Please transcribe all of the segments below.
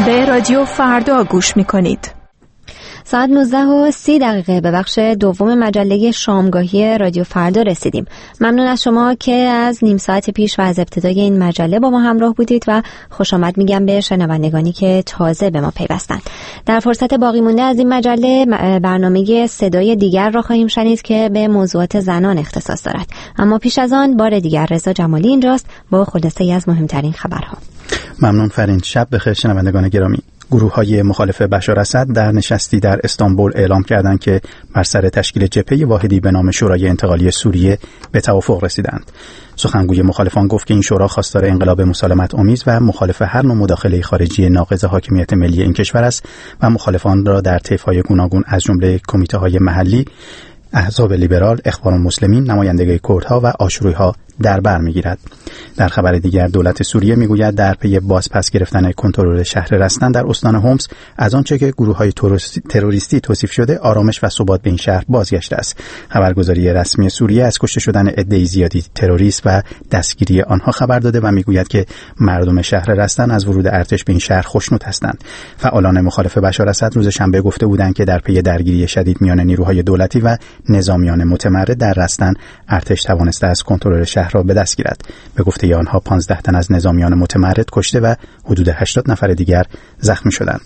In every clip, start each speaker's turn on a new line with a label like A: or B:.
A: به رادیو فردا گوش میکنید.
B: ساعت 19:30 به بخش دوم مجله شامگاهی رادیو فردا رسیدیم. ممنون از شما که از نیم ساعت پیش و از ابتدای این مجله با ما همراه بودید و خوش آمد میگم به شنوندگانی که تازه به ما پیوستند. در فرصت باقی مونده از این مجله برنامه صدای دیگر را خواهیم شنید که به موضوعات زنان اختصاص دارد. اما پیش از آن بار دیگر رضا جمالی اینجاست با خلاصه‌ای از مهمترین خبرها.
C: ممنون فرین. شب بخیر شنوندگان گرامی. گروه‌های مخالف بشار اسد در نشستی در استانبول اعلام کردند که بر سر تشکیل جبهه واحدی به نام شورای انتقالی سوریه به توافق رسیدند. سخنگوی مخالفان گفت که این شورا خواستار انقلاب مسالمت آمیز و مخالف هر نوع مداخله خارجی ناقض حاکمیت ملی این کشور است و مخالفان را در طیف‌های گوناگون از جمله کمیته‌های محلی، احزاب لیبرال، اخوان المسلمین، نمایندگی کردها و آشوری‌ها در بر می‌گیرد. در خبر دیگر دولت سوریه می‌گوید در پی بازپس گرفتن کنترل شهر رستن در استان حمص از آنچه که گروه‌های تروریستی توصیف شده آرامش و ثبات به این شهر بازگشته است. خبرگزاری رسمی سوریه از کشته شدن عده‌ای زیادی تروریست و دستگیری آنها خبر داده و می‌گوید که مردم شهر رستن از ورود ارتش به این شهر خوشنود هستند. فعالان مخالف بشار اسد روز شنبه گفته بودند که در پی درگیری شدید میان نیروهای دولتی و نظامیان متمرد در رستن ارتش توانسته از کنترل شهر را به دست گیرد. به گفته آنها 15 تن از نظامیان متمرد کشته و حدود 80 نفر دیگر زخمی شدند.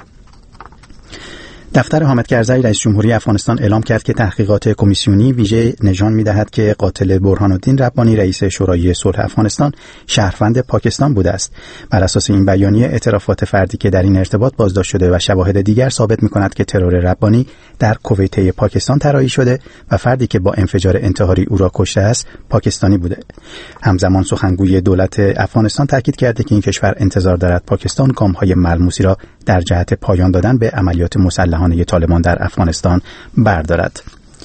C: دفتر حامد کرزی رئیس جمهوری افغانستان اعلام کرد که تحقیقات کمیسیونی ویژه نشان می‌دهد که قاتل برهان الدین ربانی رئیس شورای صلح افغانستان شهروند پاکستان بوده است. بر اساس این بیانیه اعترافات فردی که در این ارتباط بازداشت شده و شواهد دیگر ثابت می‌کند که ترور ربانی در کویته پاکستان طراحی شده و فردی که با انفجار انتحاری او را کشته است پاکستانی بوده. همزمان سخنگوی دولت افغانستان تاکید کرده که این کشور انتظار دارد پاکستان گام‌های ملموسی را در جهت پایان دادن به عملیات مسلحانه طالبان در افغانستان بردارد.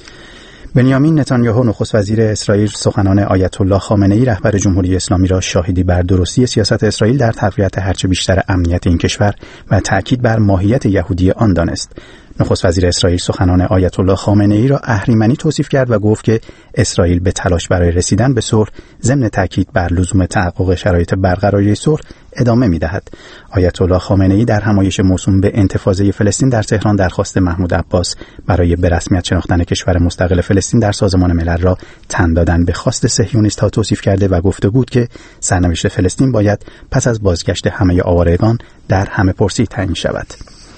C: بنیامین نتانیاهو نخست وزیر اسرائیل سخنان آیت الله خامنه‌ای رهبر جمهوری اسلامی را شاهدی بر درستی سیاست اسرائیل در تقویت هرچه بیشتر امنیت این کشور و تأکید بر ماهیت یهودی آن دانست. نخست وزیر اسرائیل سخنان آیت الله خامنه‌ای را اهریمنی توصیف کرد و گفت که اسرائیل به تلاش برای رسیدن به صلح ضمن تأکید بر لزوم تحقق شرایط برقراری صلح ادامه می‌دهد. آیت الله خامنه‌ای در همایش موسوم به انتفاضه فلسطین در تهران درخواست محمود عباس برای به رسمیت شناختن کشور مستقل فلسطین در سازمان ملل را تن دادن به خواست صهیونیست‌ها توصیف کرده و گفته بود که سرنوشت فلسطین باید پس از بازگشت همه آوارگان در همه پرسی تعیین شود.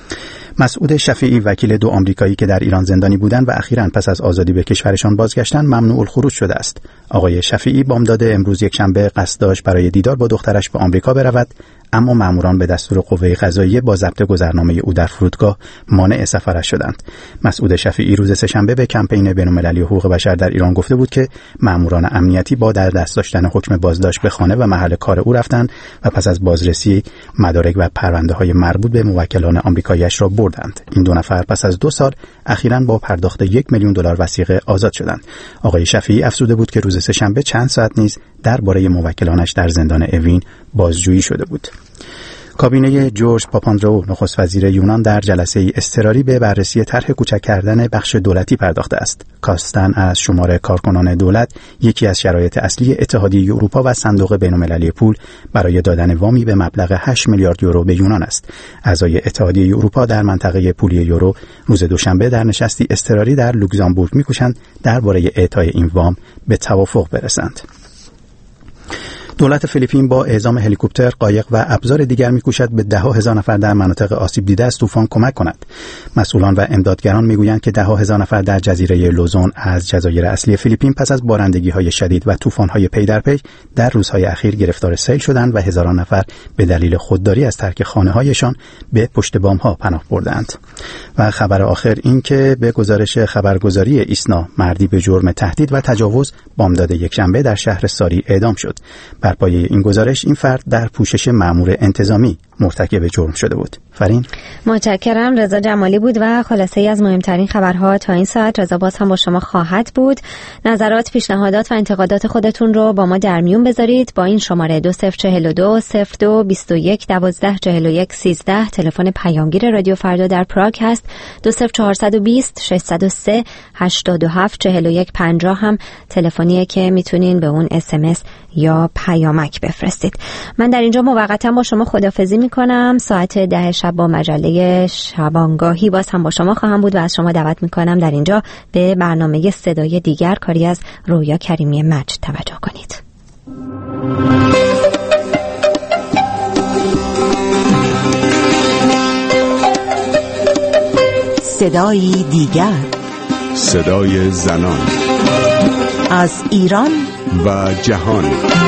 C: مسعود شفیعی وکیل 2 آمریکایی که در ایران زندانی بودند و اخیراً پس از آزادی به کشورشان بازگشتند ممنوع الخروج شده است. آقای شفیعی بامداد امروز یکشنبه قصد داشت برای دیدار با دخترش به آمریکا برود، اما ماموران به دستور قوه قضاییه با ضبط گذرنامه او در فرودگاه مانع سفرش شدند. مسعود شفیعی روز سه‌شنبه به کمپین بین‌المللی حقوق بشر در ایران گفته بود که ماموران امنیتی با در دست داشتن حکم بازداشت به خانه و محل کار او رفتند و پس از بازرسی مدارک و پرونده‌های مربوط به موکلان آمریکایی‌اش را بردند. این 2 نفر پس از 2 سال اخیراً با پرداخت $1,000,000 وثیقه آزاد شدند. آقای شفیعی افزوده بود که روز سه‌شنبه چند ساعت نیز درباره موکلانش در زندان اوین بازجویی شده بود. کابینه جورج پاپاندرو نخست وزیر یونان در جلسه اضطراری به بررسی طرح کوچک کردن بخش دولتی پرداخته است. کاستن از شمار کارکنان دولت یکی از شرایط اصلی اتحادیه اروپا و صندوق بین‌المللی پول برای دادن وامی به مبلغ 8 میلیارد یورو به یونان است. اعضای اتحادیه اروپا در منطقه پولی یورو روز دوشنبه در نشستی اضطراری در لوکزامبورگ می‌کوشند درباره اعطای این وام به توافق برسند. دولت فیلیپین با اعزام هلیکوپتر، قایق و ابزار دیگر می‌کوشد به 10,000 نفر در مناطق آسیب دیده از طوفان کمک کند. مسئولان و امدادگران می‌گویند که 10,000 نفر در جزیره لوزون از جزایر اصلی فیلیپین پس از بارندگی‌های شدید و طوفان‌های پی در پی در روزهای اخیر گرفتار سیل شدند و هزاران نفر به دلیل خودداری از ترک خانه‌هایشان به پشت بام‌ها پناه بردند. و خبر آخر این که به گزارش خبرگزاری ایسنا مردی به جرم تهدید و تجاوز بامداد یکشنبه در شهر ساری اعدام شد. بر پایه این گزارش این فرد در پوشش مأمور انتظامی مرتکب جرم شده بود. فرین
B: متشکرم. رضا جمالی بود و خلاصه‌ای از مهمترین خبرها تا این ساعت. رضا باز هم با شما خواهد بود. نظرات، پیشنهادات و انتقادات خودتون رو با ما در میون بذارید با این شماره 2042 02 21 12 41 13. تلفن پیامگیر رادیو فردا در پراگ هست. 20420 603 87 41 50 هم تلفنیه که میتونین به اون SMS یا پیامک بفرستید. من در اینجا موقتا با شما خداحافظی میکنم ساعت 10 شب با مجله شبانگاهی باز هم با شما خواهم بود و از شما دعوت میکنم در اینجا به برنامه صدای دیگر کاری از رویا کریمی مجد توجه کنید.
D: صدای دیگر،
E: صدای زنان
D: از ایران
E: و جهان.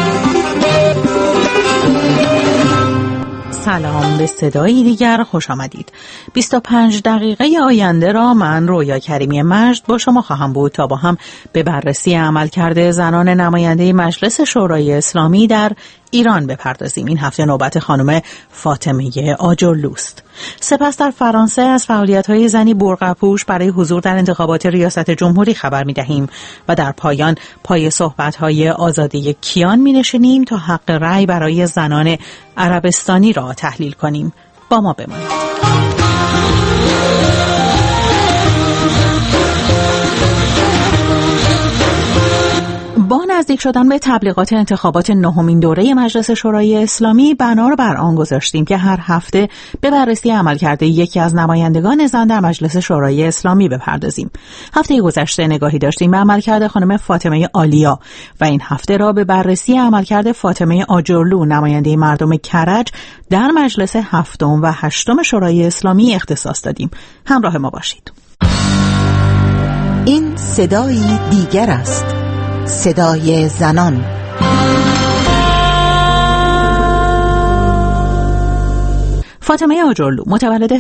F: سلام، به صدای دیگر خوش آمدید. 25 دقیقه آینده را من رویا کریمی مجد با شما خواهم بود تا با هم به بررسی عملکرد زنان نماینده مجلس شورای اسلامی در ایران بپردازیم. این هفته نوبت خانم فاطمه آجرلوست. سپس در فرانسه از فعالیت‌های زنی برقع‌پوش برای حضور در انتخابات ریاست جمهوری خبر می‌دهیم و در پایان پای صحبت‌های آزادی کیان می‌نشینیم تا حق رأی برای زنان عربستانی را تحلیل کنیم. با ما بمانید. با نزدیک شدن به تبلیغات انتخابات نهمین دوره مجلس شورای اسلامی بنا بر آن گذاشتیم که هر هفته به بررسی عملکرد یکی از نمایندگان زن در مجلس شورای اسلامی بپردازیم. هفته گذشته نگاهی داشتیم به عملکرد خانم فاطمه آلیا و این هفته را به بررسی عملکرد فاطمه آجرلو نماینده مردم کرج در مجلس هفتم و هشتم شورای اسلامی اختصاص دادیم. همراه ما باشید.
D: این صدای دیگر است، صدای زنان.
F: فاطمه آجرلو متولد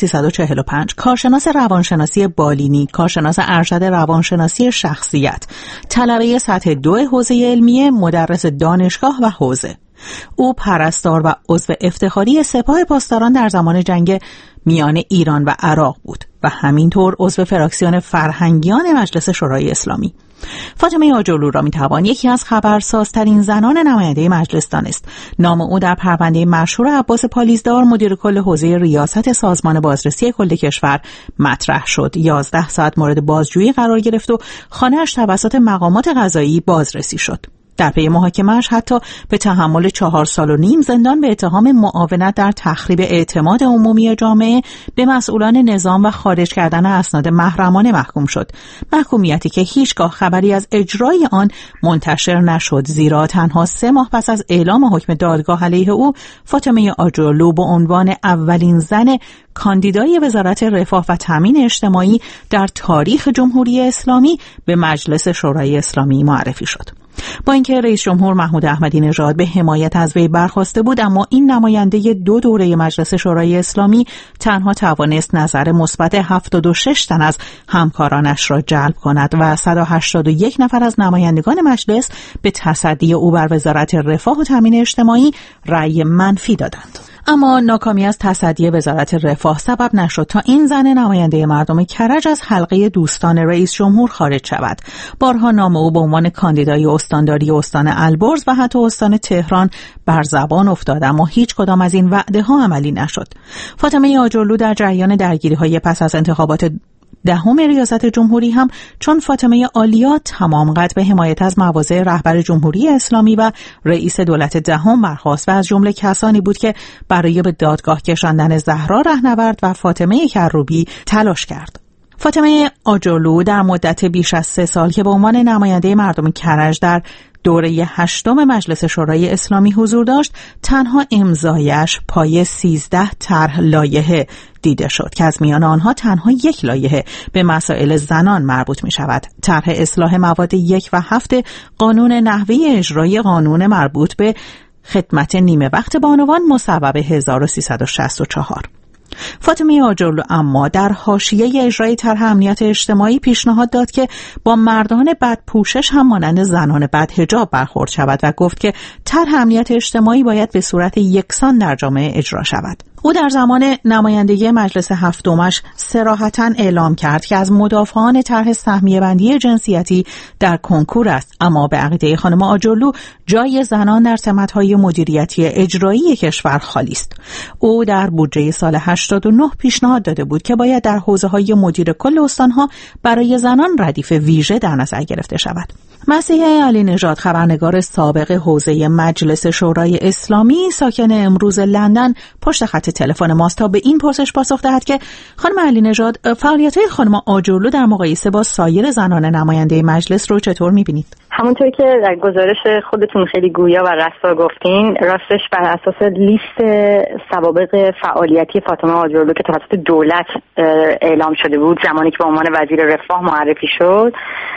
F: 1345، کارشناس روانشناسی بالینی، کارشناس ارشد روانشناسی شخصیت، طلبه سطح 2 حوزه علمیه، مدرس دانشگاه و حوزه. او پرستار و عضو افتخاری سپاه پاسداران در زمان جنگ میان ایران و عراق بود و همینطور عضو فراکسیون فرهنگیان مجلس شورای اسلامی. فاطمه آجرلو را میتوان یکی از خبرسازترین زنان نماینده مجلس دانست. نام او در پرونده مشهور عباس پالیزدار مدیر کل حوزه ریاست سازمان بازرسی کل کشور مطرح شد. 11 ساعت مورد بازجویی قرار گرفت و خانه‌اش توسط مقامات قضایی بازرسی شد. در پی محاکمه‌اش حتی به تحمل 4 سال و نیم زندان به اتهام معاونت در تخریب اعتماد عمومی جامعه به مسئولان نظام و خارج کردن اسناد محرمانه محکوم شد. محکومیتی که هیچگاه خبری از اجرای آن منتشر نشد، زیرا تنها 3 ماه پس از اعلام حکم دادگاه علیه او، فاطمه آجرلو به عنوان اولین زن کاندیدای وزارت رفاه و تامین اجتماعی در تاریخ جمهوری اسلامی به مجلس شورای اسلامی معرفی شد. با اینکه رئیس جمهور محمود احمدی نژاد به حمایت از وی برخاسته بود، اما این نماینده 2 دوره مجلس شورای اسلامی تنها توانست نظر مثبت 76 تن از همکارانش را جلب کند و 181 نفر از نمایندگان مجلس به تصدی او بر وزارت رفاه و تامین اجتماعی رأی منفی دادند. اما ناکامی از تصدی وزارت رفاه سبب نشد تا این زن نماینده مردم کرج از حلقه دوستان رئیس جمهور خارج شود. بارها نام او به عنوان کاندیدای استانداری استان البرز و حتی استان تهران بر زبان افتاد، اما هیچ کدام از این وعده ها عملی نشد. فاطمه آجرلو در جریان درگیری‌های پس از انتخابات 10 ریاست جمهوری هم چون فاطمه آلیا تمام قد به حمایت از مواضع رهبر جمهوری اسلامی و رئیس دولت 10 برخاست و از جمله کسانی بود که برای به دادگاه کشاندن زهرا رهنورد و فاطمه کروبی تلاش کرد. فاطمه آجرلو در مدت بیش از 3 سال که به عنوان نماینده مردم کرج در دوره 8 مجلس شورای اسلامی حضور داشت، تنها امضایش پای 13 طرح لایحه دیده شد که از میان آنها تنها 1 لایحه به مسائل زنان مربوط می شود. طرح اصلاح مواد 1 و 7 قانون نحوه اجرای قانون مربوط به خدمت نیمه وقت بانوان مصوب 1364. فاطمه آجرلو اما در حاشیه اجرای طرح امنیت اجتماعی پیشنهاد داد که با مردان بدپوشش هم مانند زنان بدحجاب برخورد شود و گفت که طرح امنیت اجتماعی باید به صورت یکسان در جامعه اجرا شود. او در زمان نمایندگی مجلس هفتمش صراحتاً اعلام کرد که از مدافعان طرح سهمیه بندی جنسیتی در کنکور است، اما به عقیده خانم آجرلو جای زنان در سمت‌های مدیریتی اجرایی کشور خالی است. او در بودجه سال 89 پیشنهاد داده بود که باید در حوزه‌های مدیر کل استان‌ها برای زنان ردیف ویژه در نظر گرفته شود. مسیحه علی نژاد، خبرنگار سابق حوزه مجلس شورای اسلامی ساکن امروز لندن، پشت خط تلفن ماست تا به این پرسش پاسخ دهد که خانم علی نژاد، فعالیت‌های خانم آجرلو در مقایسه با سایر زنان نماینده مجلس رو چطور می‌بینید؟
G: همونطوری که در گزارش خودتون خیلی گویا و رسا گفتین، راستش بر اساس لیست سوابق فعالیتی فاطمه آجرلو که توسط دولت اعلام شده بود زمانی که به عنوان وزیر رفاه معرفی شد،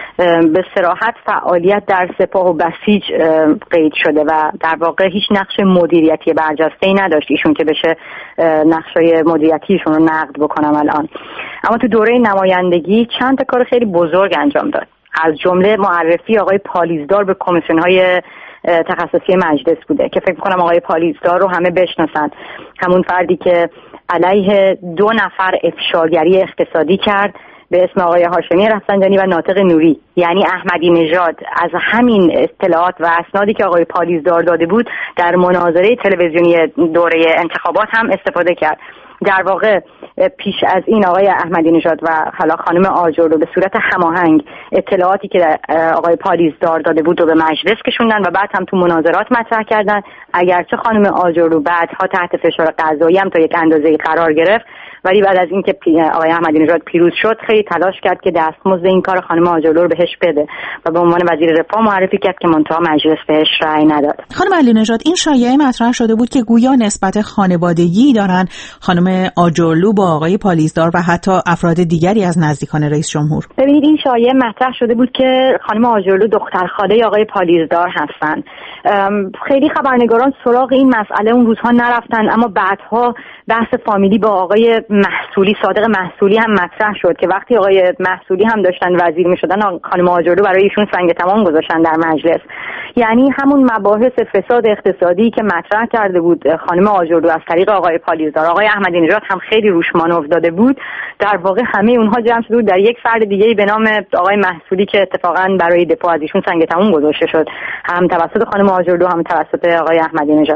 G: به صراحت فعالیت در سپاه و بسیج قید شده و در واقع هیچ نقش مدیریتی برجسته‌ای نداشت ایشون که بشه نقشای مدیریتیشون رو نقد بکنم الان. اما تو دوره نمایندگی چند تا کار خیلی بزرگ انجام داد، از جمله معرفی آقای پالیزدار به کمیسیون‌های تخصصی مجلس بوده که فکر می‌کنم آقای پالیزدار رو همه بشناسن، همون فردی که علیه 2 نفر افشاگری اقتصادی کرد به اسم آقای هاشمی رفسنجانی و ناطق نوری، یعنی احمدی نژاد از همین اطلاعات و اسنادی که آقای پالیزدار داده بود در مناظره تلویزیونی دوره انتخابات هم استفاده کرد. در واقع پیش از این آقای احمدی نژاد و حالا خانم آجرلو به صورت هماهنگ اطلاعاتی که آقای پالیزدار داده بود رو به مجلس کشوندن و بعد هم تو مناظرات مطرح کردن. اگرچه خانم آجرلو بعدها تحت فشار قضایی هم تا یک اندازه‌ای قرار گرفت، ولی بعد از اینکه آقای احمدی نژاد پیروز شد خیلی تلاش کرد که دستمزد این کار خانم آجرلو رو بهش بده و به عنوان وزیر رفاه معرفی کرد که منتها مجلس بهش رأی نداد.
F: خانم علی نژاد، این شایعه مطرح شده بود که گویا نسبت خانوادگی دارن خانم آجرلو با آقای پالیزدار و حتی افراد دیگری از نزدیکان رئیس جمهور.
G: ببینید، این شایعه مطرح شده بود که خانم آجرلو دخترخاله آقای پالیزدار هستن. خیلی خبرنگاران سراغ این مسئله اون روزها نرفتن، اما بعدها بحث فامیلی با آقای محصولی، صادق محصولی هم مطرح شد که وقتی آقای محصولی هم داشتن وزیر می‌شدن خانم آجرلو برای ایشون سنگ تمام گذاشتن در مجلس. یعنی همون مباحث فساد اقتصادی که مطرح کرده بود خانم آجرلو از طریق آقای پالیزدار، آقای احمدی نژاد هم خیلی روش مانور داده بود، در واقع همه اونها جمع شده بود در یک فرد دیگه‌ای به نام آقای محصولی که اتفاقاً برای دفاع از ایشون سنگ تمام گذاشته شد، هم توسط خانم آجرلو هم توسط آقای احمدی نژاد.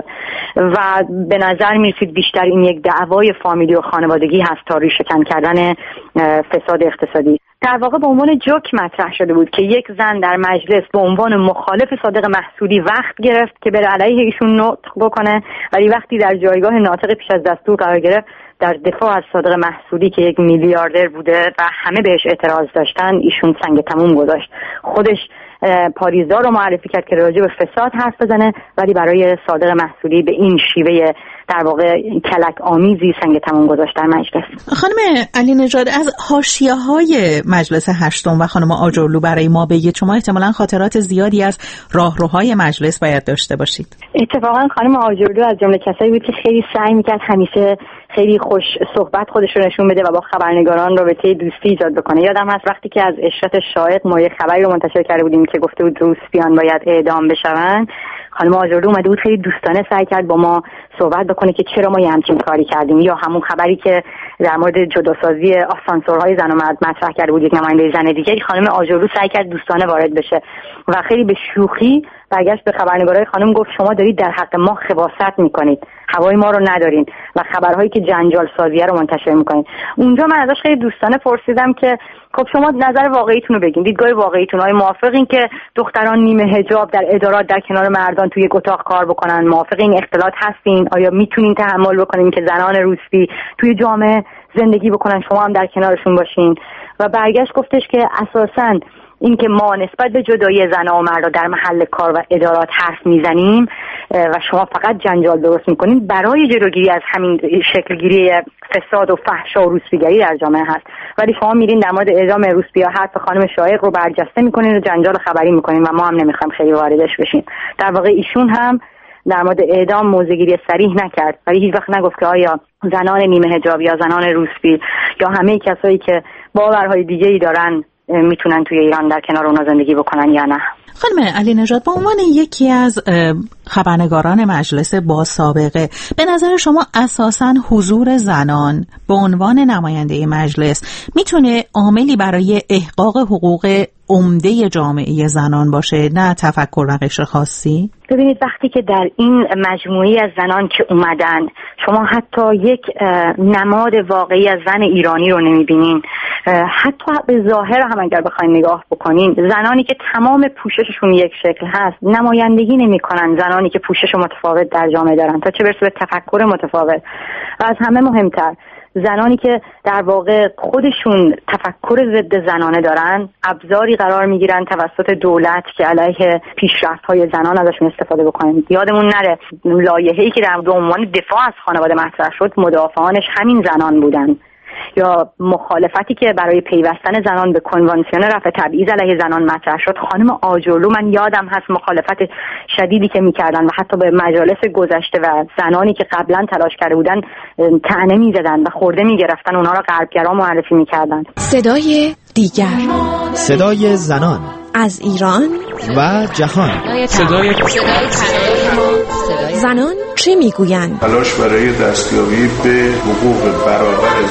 G: و به نظر می‌رسید بیشتر این یک دعوای فامیلی و خانوادگی هست تا ریشه‌کن کردن فساد اقتصادی. در واقع به عنوان جوک مطرح شده بود که یک زن در مجلس به عنوان مخالف صادق محصولی وقت گرفت که بر علیه ایشون نطق بکنه، ولی وقتی در جایگاه ناطق پیش از دستور قرار گرفت در دفاع از صادق محصولی که یک میلیاردر بوده و همه بهش اعتراض داشتن ایشون سنگ تموم گذاشت. خودش پالیزدار رو معرفی کرد که راجع به فساد حرف بزنه، ولی برای صادق محصولی به این شیوه در واقع کلک آمیزی سنگ تموم گذاشت در مجلس.
F: خانم علی نژاد، از حاشیه‌های مجلس هشتم و خانم آجرلو برای ما بگید. شما احتمالاً خاطرات زیادی از راهروهای مجلس باید داشته باشید.
G: اتفاقاً خانم آجرلو از جمله کسایی بود که خیلی سعی می‌کرد همیشه خیلی خوش صحبت خودش رو نشون بده و با خبرنگاران رابطه دوستی ایجاد بکنه. یادم هست وقتی که از اشرت شایق ما یک خبری رو منتشر کرده بودیم که گفته بود روسپیان باید اعدام بشون، خانم آجرلو اومده بود خیلی دوستانه سعی کرد با ما صحبت بکنه که چرا ما همچین کاری کردیم. یا همون خبری که در مورد جداسازی آسانسورهای زن و مرد مطرح کرده بود یک نماینده زن دیگه، خانم آجرلو سعی کرد دوستانه وارد بشه و خیلی به شوخی برگشت به خبرنگارای خانم گفت شما دارید در حق ما خباثت میکنید، هوای ما رو ندارین و خبرهایی که جنجال سازیه رو منتشر میکنید. اونجا من ازش خیلی دوستانه پرسیدم که خب شما نظر واقعیتون رو بگین، دیدگاه واقعیتون. آیا موافقین که دختران نیمه حجاب در ادارات در کنار مردان توی یک اتاق کار بکنن؟ موافق این اختلاط هستین؟ آیا میتونین تحمل بکنین که زنان روسپی توی جامعه زندگی بکنن، شما هم در کنارشون باشین؟ و برگشت گفتش که اساساً این که ما نسبت به جدایی زن و مرد در محل کار و ادارات حرف میزنیم و شما فقط جنجال درست میکنین برای جلوگیری از همین شکلگیری فساد و فحشا و روسپیگری در جامعه هست، ولی شما میرین در مورد اعدام روسپیا حرف خانم شایق رو برجسته میکنین و جنجال خبری میکنین و ما هم نمیخوایم خیلی واردش بشیم. در واقع ایشون هم در مورد اعدام موضع‌گیری صریح نکرد، ولی هیچ وقت نگفت که آیا زنان نیمه حجاب یا زنان روسپی یا همه کسایی که باورهای دیگه‌ای دارن میتونن توی ایران در کنار اونا زندگی بکنن یا نه.
F: خانم علی نژاد، به عنوان یکی از خبرنگاران مجلس با سابقه، به نظر شما اساساً حضور زنان به عنوان نماینده مجلس میتونه عاملی برای احقاق حقوق عمده جامعه زنان باشه، نه تفکر و قشر خاصی؟
G: ببینید، وقتی که در این مجموعی از زنان که اومدن شما حتی یک نماد واقعی از زن ایرانی رو نمیبینین، حتی به ظاهر هم اگر بخواین نگاه بکنین، زنانی که تمام پوشششون یک شکل هست نمایندگی نمیکنن زنانی که پوشش متفاوت در جامعه دارن، تا چه برسه به تفکر متفاوت. و از همه مهمتر زنانی که در واقع خودشون تفکر ضد زنانه دارن ابزاری قرار میگیرن توسط دولت که علیه پیشرفت‌های زنان ازشون استفاده بکنن. یادمون نره لایحه‌ای که در عنوان دفاع از خانواده مطرح شد مدافعانش همین زنان بودن، یا مخالفتی که برای پیوستن زنان به کنوانسیون رفع تبعیض علیه زنان مطرح شد. خانم آجرلو، من یادم هست مخالفت شدیدی که میکردن و حتی به مجالس گذشته و زنانی که قبلا تلاش کرده بودن طعنه میزدن و خورده میگرفتن، اونها را غربگرا معرفی میکردن.
A: صدای دیگر،
H: صدای زنان
A: از ایران
H: و جهان.
A: صدای زنان چه میگویند؟
I: تلاش برای دستیابی به حقوق برابر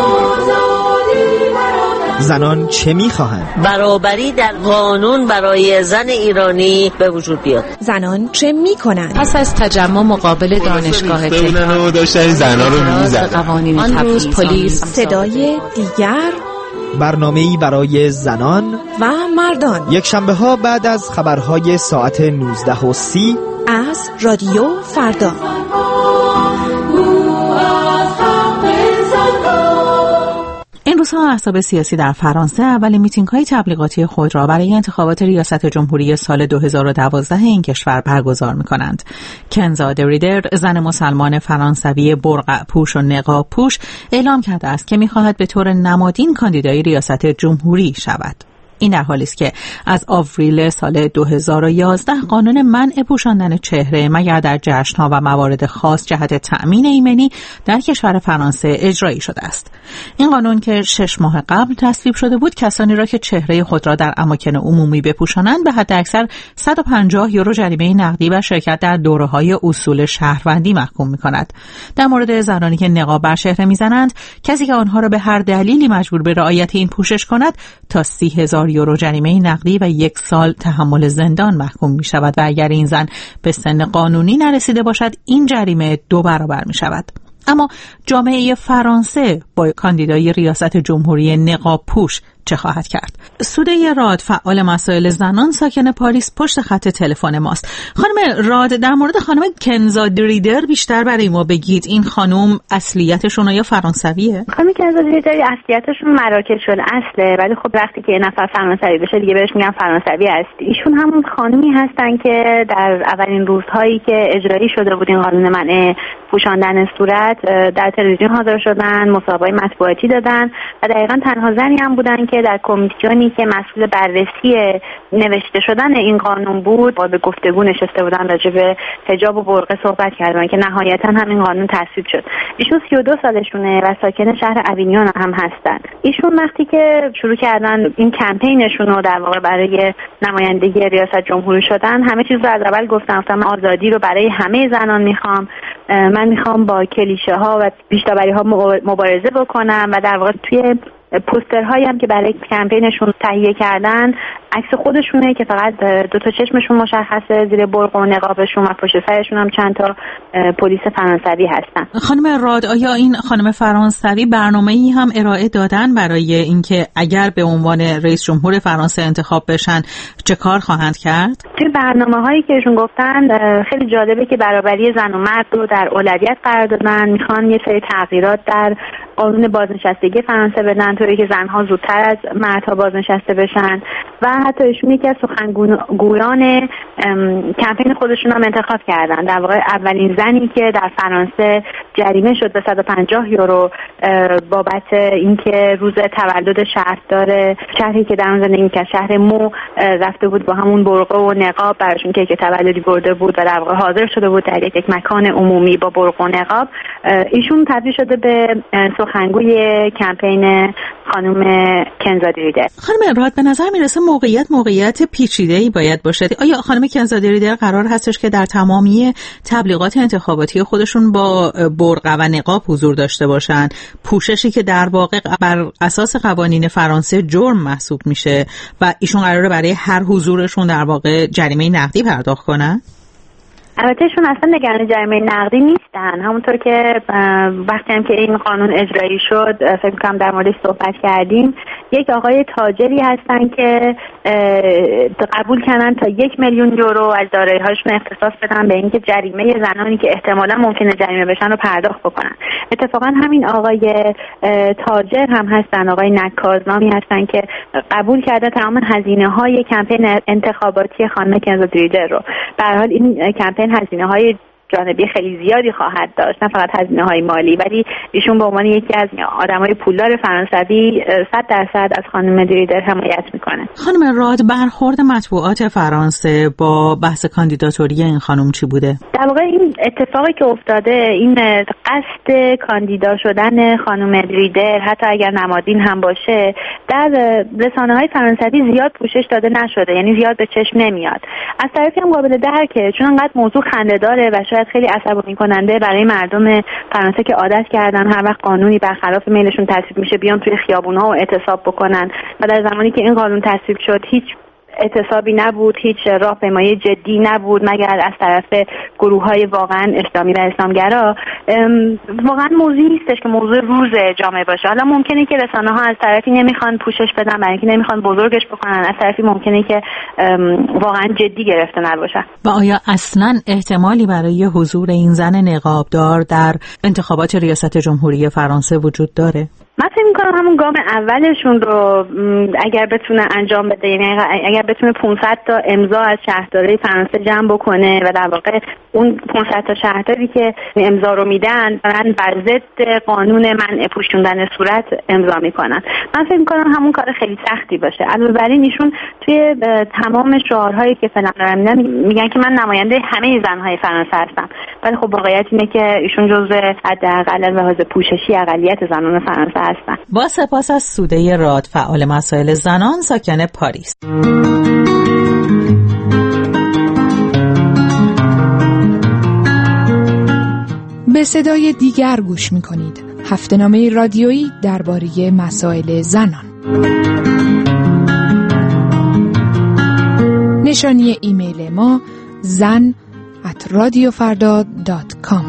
H: زنان چه میخواهند؟
J: برابری در قانون برای زن ایرانی به وجود بیاد.
A: زنان چه میکنند؟
K: پس از تجمع مقابل دانشگاه تهران
E: داشتن زنان رو میزدن.
K: آن روز پلیس.
A: صدای دیگر،
H: برنامه‌ای برای زنان
A: و مردان،
H: یک شنبه ها بعد از خبرهای ساعت 19:30
A: از رادیو فردا.
F: این روزها احزاب سیاسی در فرانسه اولین میتینگ‌های تبلیغاتی خود را برای انتخابات ریاست جمهوری سال 2012 این کشور برگزار می‌کنند. کنزا دریدر، زن مسلمان فرانسوی برقع پوش و نقاب پوش، اعلام کرده است که می‌خواهد به طور نمادین کاندیدای ریاست جمهوری شود. این در حالی است که از آوریل سال 2011 قانون منع پوشاندن چهره مگر در جشن‌ها و موارد خاص جهت تأمین ایمنی در کشور فرانسه اجرایی شده است. این قانون که 6 ماه قبل تصویب شده بود، کسانی را که چهره خود را در اماکن عمومی بپوشانند به حداکثر 150 یورو جریمه نقدی و شرکت در دوره‌های اصول شهروندی محکوم می‌کند. در مورد زنانی که نقاب بر چهره می‌زنند، کسی که آنها را به هر دلیلی مجبور به رعایت این پوشش کند تا 30,000 یورو جریمه نقدی و 1 سال تحمل زندان محکوم می شود و اگر این زن به سن قانونی نرسیده باشد این جریمه 2 برابر می شود. اما جامعه فرانسه با کاندیدای ریاست جمهوری نقاب پوش چه خواهد کرد؟ سوده راد، فعال مسائل زنان ساکن پاریس، پشت خط تلفن ماست. خانم راد، در مورد خانم کنزا دریدر بیشتر برای ما بگید. این خانم اصلیتشون یا فرانسویه؟
G: خانم کنزا دریدر اصلیتشون مراکش الاصله، ولی خب وقتی که یه نفر فرانسوی بشه دیگه بهش میگن فرانسوی است. ایشون همون خانمی هستن که در اولین روزهایی که اجرایی شده بود این قانون منع پوشاندن صورت در تلویزیون حاضر شدن، مصاحبه‌های مطبوعاتی دادن و دقیقاً تنها زنی هم بودن که در کمیسیونی که مسئول بررسی نوشته شدن این قانون بود با به گفتگو نشسته بودن، راجع به حجاب و برقه صحبت کردن که نهایتاً هم این قانون تصویب شد. ایشون 32 سالشونه و ساکن شهر اوینیون هم هستن. ایشون وقتی که شروع کردن این کمپینشون رو در واقع برای نمایندگی ریاست جمهوری شدن، همه چیز رو از اول گفتم آزادی رو برای همه زنان میخوام، من میخوام با کلیشه ها و بیشتابری ها مبارزه بکنم و در واقع توی پوسترهایی هم که برای کمپینشون تهیه کردن عکس خودشونه که فقط 2 تا چشمشون مشخصه زیر برق و نقابشون و پشت سرشون هم چند تا پلیس فرانسوی هستن.
F: خانم راد، آیا این خانم فرانسوی برنامه‌ای هم ارائه دادن برای اینکه اگر به عنوان رئیس جمهور فرانسه انتخاب بشن چه کار خواهند کرد؟
G: توی برنامه‌هایی که ایشون گفتن خیلی جالبه که برابری زن و مرد رو در اولویت قرار دادن، میخوان یه سری تغییرات در قانون بازنشستگی فرانسه بدن طوری که زنها زودتر از مردها بازنشسته بشن و حتی ایشون یکی از سخنگویان کمپین خودشون هم انتخاب کردن. در واقع اولین زنی که در فرانسه جریمه شد به 150 یورو بابت اینکه روز تولد شهردار شهری که در اون زندگی می‌کرد، شهر مو، رفته بود با همون برقه و نقاب براشون که تولدی برده بود و در واقع حاضر شده بود در یک مکان عمومی با برقه و نقاب. ایشون تبدیل شده به سخنگوی کمپین خانم کنزادی ریدر.
F: خانم راد، به نظر میرسه موقعیت پیچیده‌ای باید باشه. آیا خانم کنزادی ریدر قرار هستش که در تمامی تبلیغات انتخاباتی خودشون با برقه و نقاب حضور داشته باشن، پوششی که در واقع بر اساس قوانین فرانسه جرم محسوب میشه و ایشون قراره برای هر حضورشون در واقع جریمه نقدی پرداخت کنن؟
G: البته ایشون اصلا نگران جریمه نقدی نیستن. همونطور که وقتی هم که این قانون اجرایی شد فکر کنم در موردش صحبت کردیم، یک آقای تاجری هستن که قبول کردن تا 1 میلیون یورو از دارایی‌هاشون اختصاص بدن به اینکه جریمه زنانی که احتمالاً ممکنه جریمه بشن رو پرداخت بکنن. اتفاقا همین آقای تاجر هم هستن، آقای نکازنامی هستن که قبول کرده تمام هزینه‌های کمپین انتخاباتی خانم کنزادی ریدر رو. به هر حال این کمپین هزینه‌های جانبی خیلی زیادی خواهد داشت، نه فقط هزینه‌های مالی، ولی ایشون به عنوان یکی از آدمای پولدار فرانسوی 100% از خانم ریدر حمایت میکنه.
F: خانم راد، برخورد مطبوعات فرانسه با بحث کاندیداتوری این خانم چی بوده؟
G: در واقع این اتفاقی که افتاده، این قصد کاندیدا شدن خانم ریدر حتی اگر نمادین هم باشه در رسانه‌های فرانسوی زیاد پوشش داده نشده، یعنی زیاد به چشم نمیاد. از طرفی هم قابل درکه، چون انقدر موضوع خنده‌داره و خیلی عصبانی کننده برای مردم فرانسه که عادت کردن هر وقت قانونی برخلاف میلشون تصویب میشه بیان توی خیابون‌ها و اعتصاب بکنن و در زمانی که این قانون تصویب شد هیچ اعتصابی نبود، هیچ راهپیمایی جدی نبود مگر از طرف گروه‌های واقعا اسلامی و اسلامگرا. واقعا موضوعی نیستش که موضوع روز جامعه باشه. حالا ممکنه که رسانه‌ها از طرفی نمیخوان پوشش بدن، برای اینکه نمیخوان بزرگش بکنن، از طرفی ممکنه که واقعا جدی گرفته نباشه.
F: و آیا اصلاً احتمالی برای حضور این زن نقابدار در انتخابات ریاست جمهوری فرانسه وجود داره؟
G: من فکر می‌کنم همون گام اولشون رو اگر بتونه انجام بده، یعنی اگر بتونه 500 تا امضا از شهردارای فرانسه جمع بکنه و در واقع اون 500 تا شهرداری که امضا رو میدن دارن بر ضد قانون منع پوشوندن صورت امضا میکنن، من فکر می‌کنم همون کار خیلی سختی باشه. علاوه بر این ایشون توی تمام شعارهایی که فعلا دارن میدن میگن که من نماینده همه زن‌های فرانسه هستم، ولی خب واقعیت اینه که ایشون جزء حداقل از لحاظ پوششی اقلیت زنان فرانسه هستن.
F: با سپاس از سوده راد، فعال مسائل زنان، ساکن پاریس.
L: به صدای دیگر گوش می‌کنید. هفته‌نامه رادیویی درباره مسائل زنان. نشانی ایمیل ما zan@radiofarda.com.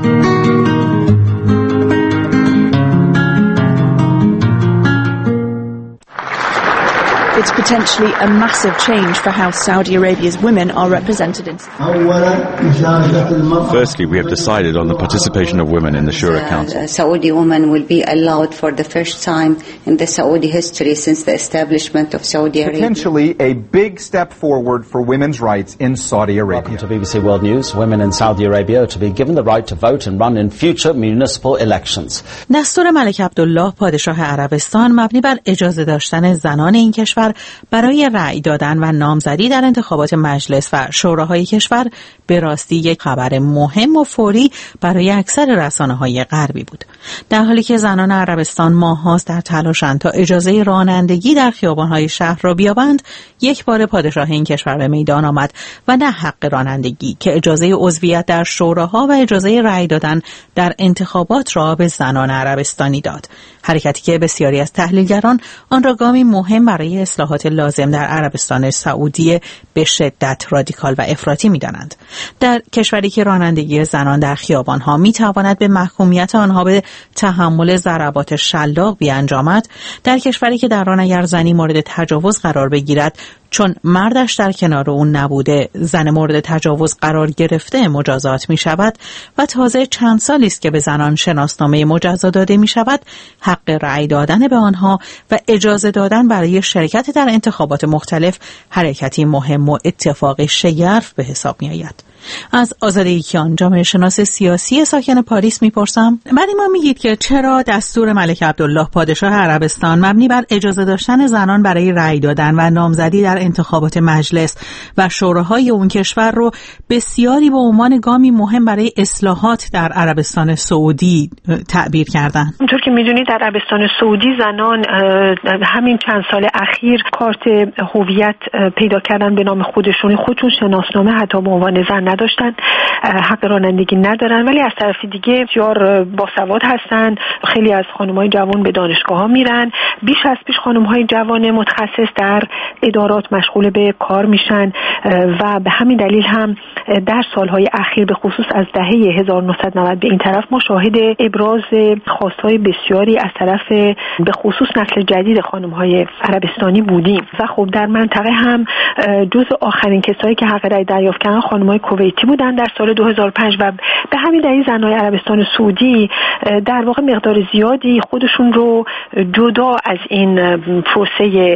M: It's potentially a massive change for how Saudi Arabia's women are represented in.
N: Firstly, we have decided on the participation of women in the Shura Council.
O: Saudi women will be allowed for the first time in the Saudi history since the establishment of Saudi Arabia.
P: Potentially a big step forward for women's rights in Saudi Arabia.
Q: Welcome to BBC World News. Women in Saudi Arabia are to be given the right to vote and run in future municipal elections.
F: دستور ملک عبدالله پادشاه عربستان مبنی بر اجازه داشتن زنان این کشور برای رأی دادن و نامزدی در انتخابات مجلس و شوراهای کشور به راستی یک خبر مهم و فوری برای اکثر رسانه‌های غربی بود. در حالی که زنان عربستان ماه‌هاست در تلاشند تا اجازه رانندگی در خیابان‌های شهر را بیابند، یک بار پادشاه این کشور به میدان آمد و نه حق رانندگی که اجازه عضویت در شوراها و اجازه رأی دادن در انتخابات را به زنان عربستانی داد. حرکتی که بسیاری از تحلیلگران آن را گامی مهم برای اصلاحات لازم در عربستان سعودی به شدت رادیکال و افراطی می‌دانند. در کشوری که رانندگی زنان در خیابان‌ها می‌تواند به محکومیت آنها به تحمل ضربات شلاق بیانجامد، در کشوری که در آن اگر زنی مورد تجاوز قرار بگیرد چون مردش در کنار اون نبوده زن مورد تجاوز قرار گرفته مجازات می شود و تازه چند سالی است که به زنان شناسنامه مجزا داده می شود، حق رأی دادن به آنها و اجازه دادن برای شرکت در انتخابات مختلف حرکتی مهم و اتفاق شگرف به حساب می آید. از آزاده کیان، جامعه شناس سیاسی ساکن پاریس میپرسم. بعد ما میگید که چرا دستور ملک عبدالله پادشاه عربستان مبنی بر اجازه داشتن زنان برای رأی دادن و نامزدی در انتخابات مجلس و شوراهای اون کشور رو بسیاری به عنوان گامی مهم برای اصلاحات در عربستان سعودی تعبیر کردن؟
R: اونطور که میدونید در عربستان سعودی زنان همین چند سال اخیر کارت هویت پیدا کردن به نام خودشون شناسنامه حتی به عنوان زن نداشتن، حق رانندگی ندارن، ولی از طرف دیگه بسیار باسواد هستن. خیلی از خانم‌های جوان به دانشگاه‌ها میرن. بیش از پیش خانم‌های جوان متخصص در ادارات مشغول به کار میشن و به همین دلیل هم در سالهای اخیر به خصوص از دهه 1990 به این طرف ما شاهد ابراز خواست‌های بسیاری از طرف به خصوص نسل جدید خانم‌های عربستانی بودیم و خب در منطقه هم جز آخرین کسایی که حق رأی دریافت کردن خانم‌های کویتی بودن در سال 2005 و به همین دلیل زن‌های عربستان سعودی در واقع مقدار زیادی خودشون رو جدا از این پروسه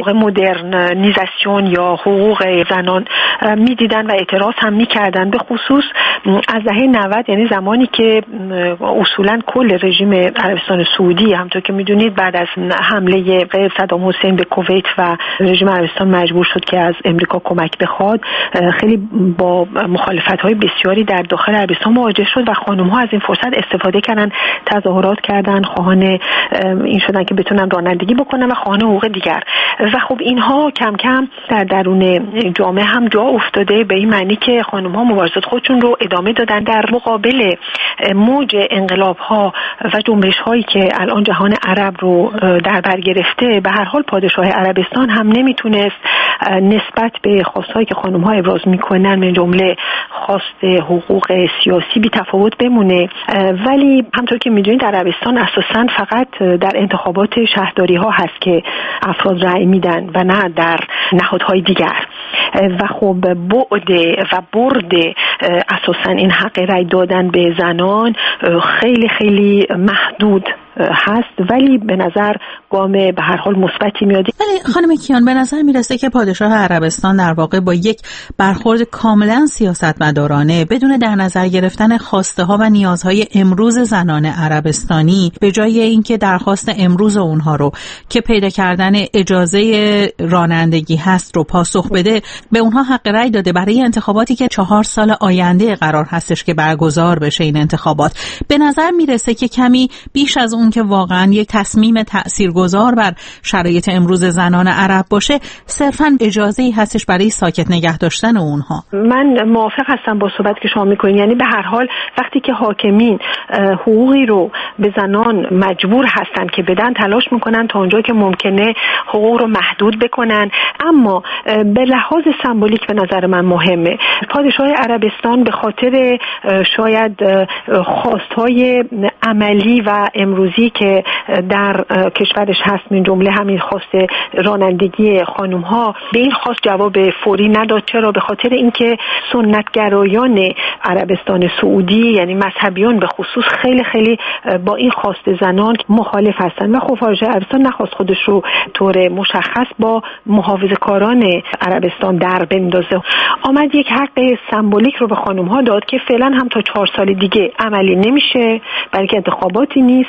R: مدرنیزاسیون یا حقوق زنان می‌دیدن و اعتراض هم می‌کردن، به خصوص از دهه 90، یعنی زمانی که اصولاً کل رژیم عربستان سعودی همونطور که می‌دونید بعد از حمله صدام حسین به کویت و رژیم عربستان مجبور شد که از امریکا کمک بخواد، خیلی با مخالفت‌های بسیاری در داخل عربستان مواجه شد و خانم‌ها از این فرصت استفاده کردن، تظاهرات کردن، خواهان این شدن که بتونن رانندگی بکنن و خواهان حقوق دیگر. و خب اینها کم کم در درون جامعه هم جا افتاده به این معنی که خانم‌ها مبارزات خودشون رو ادامه دادن در مقابل موج انقلاب‌ها و جنبش‌هایی که الان جهان عرب رو در بر گرفته. به هر حال پادشاه عربستان هم نمیتونست نسبت به خواست‌هایی که خانم‌ها ابراز می‌کنن من جمله خواست حقوق سیاسی بی تفاوت بمونه، ولی همونطور که می‌دونید در عربستان اساساً فقط در انتخابات شهرداری‌ها هست که افراد رأی میدن و نه در نهادهای دیگر و خب بعد و برد اساساً این حق رأی دادن به زنان خیلی خیلی محدود هست، ولی به نظر گام به هر حال مثبتی میاد.
F: ولی خانم کیان، به نظر میرسه که پادشاه عربستان در واقع با یک برخورد کاملا سیاستمدارانه بدون در نظر گرفتن خواسته ها و نیازهای امروز زنان عربستانی، به جای اینکه درخواست امروز اونها رو که پیدا کردن اجازه رانندگی هست رو پاسخ بده، به اونها حق رأی داده برای انتخاباتی که 4 سال آینده قرار هستش که برگزار بشه این انتخابات. به نظر میرسه که کمی بیش از اون که واقعا یک تصمیم تأثیرگذار بر شرایط امروز زنان عرب باشه، صرفاً اجازه‌ای هستش برای ساکت نگه داشتن اونها.
R: من موافق هستم با صحبت که شما می‌کنید. یعنی به هر حال وقتی که حاکمین حقوقی رو به زنان مجبور هستن که بدن، تلاش میکنن تا اونجا که ممکنه حقوق رو محدود بکنن، اما به لحاظ سمبولیک به نظر من مهمه. پادشاه عربستان به خاطر شاید خواست‌های عملی و امروزی که در کشورش هست، من جمله همین خواست رانندگی خانم‌ها، به این خواست جواب فوری نداد. چرا؟ به خاطر اینکه سنتگرایان عربستان سعودی، یعنی مذهبیان به خصوص، خیلی خیلی با این خواست زنان مخالف هستند و خب پادشاه عربستان نخواست خودش رو طور مشخص با محافظه‌کاران عربستان در بندازه. آمد یک حق سمبولیک رو به خانم‌ها داد که فعلا هم تا 4 سال دیگه عملی نمیشه، بلکه انتخاباتی نیست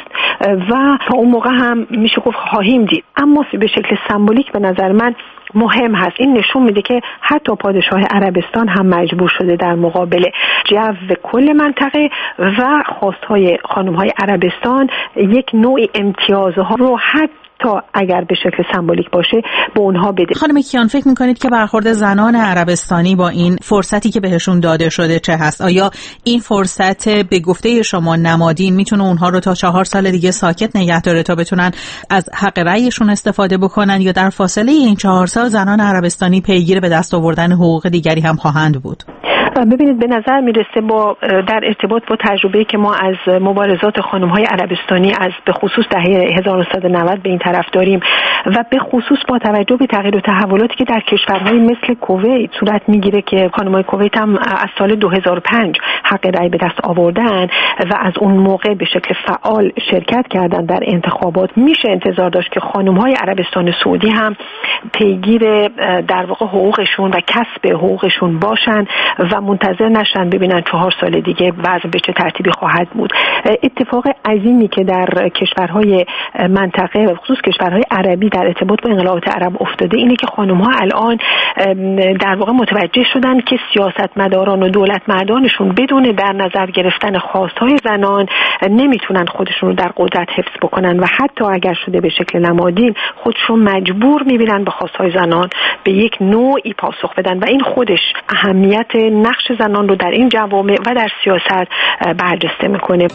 R: و تا اون موقع هم میشه گفت خواهیم دید، اما به شکل سمبولیک به نظر من مهم هست. این نشون میده که حتی پادشاه عربستان هم مجبور شده در مقابل جو کل منطقه و خواستهای خانم‌های عربستان یک نوع امتیازها رو تا اگر به شکل سمبولیک باشه به اونها بده.
F: خانم کیان، فکر میکنید که برخورد زنان عربستانی با این فرصتی که بهشون داده شده چه هست؟ آیا این فرصت به گفته شما نمادین میتونه اونها رو تا 4 سال دیگه ساکت نگه داره تا بتونن از حق رأیشون استفاده بکنن، یا در فاصله این 4 سال زنان عربستانی پیگیر به دست آوردن حقوق دیگری هم خواهند بود؟
R: ببینید به نظر میرسه در ارتباط با تجربه‌ای که ما از مبارزات خانم‌های عربستانی از به خصوص دهه 1990 به این طرف داریم و به خصوص با توجه به تغییر و تحولاتی که در کشورهای مثل کویت صورت میگیره که خانم‌های کویت هم از سال 2005 حق رأی به دست آوردن و از اون موقع به شکل فعال شرکت کردن در انتخابات، میشه انتظار داشت که خانم‌های عربستان سعودی هم پیگیر در واقع حقوقشون و کسب حقوقشون باشن و منتظر نشن ببینن 4 سال دیگه وضع به چه ترتیبی خواهد بود. اتفاق عظیمی که در کشورهای منطقه و خصوص کشورهای عربی در ارتباط با انقلابات عرب افتاده اینه که خانم‌ها الان در واقع متوجه شدن که سیاستمداران و دولتمردانشون بدون در نظر گرفتن خواستهای زنان نمیتونن خودشون رو در قدرت حفظ بکنن و حتی اگر شده به شکل نمادین خودشون مجبور میبینن به خواستهای زنان به یک نوعی پاسخ بدن و این خودش اهمیت نقش زنان رو در این جوامع و در سیاست برجسته میکنه.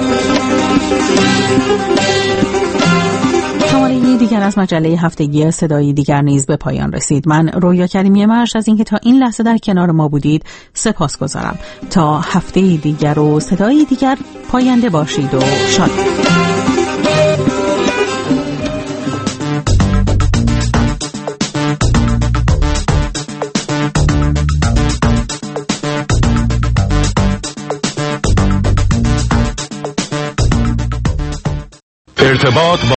F: شماره دیگر از مجله هفتگی صدای دیگر نیز به پایان رسید. من رویا کریمی مرش از اینکه تا این لحظه در کنار ما بودید سپاسگزارم. تا هفته دیگر و صدای دیگر پاینده باشید و شاد.
S: ارتباط